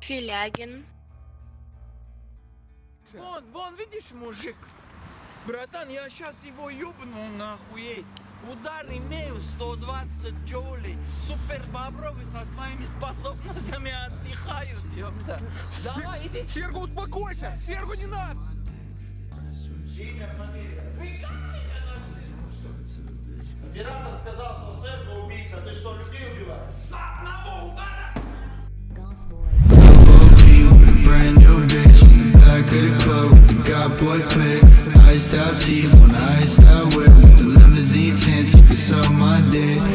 Филягин. Вон, видишь, мужик? Братан, я сейчас его ёбну нахуй. Удар имею 120 джоулей. Супер бобровы со своими способностями отдыхают, ёпта. Давай, иди. Серго, успокойся! Сергу не надо! Имя, фамилия. Вы как меня нашли? Оператор сказал, что Серго убийца. Ты что, людей убиваешь? С одного удара! Brand new bitch in the back of the club with the God boy clip. Iced out teeth on the iced out whip with the limousine tints. You can suck my dick.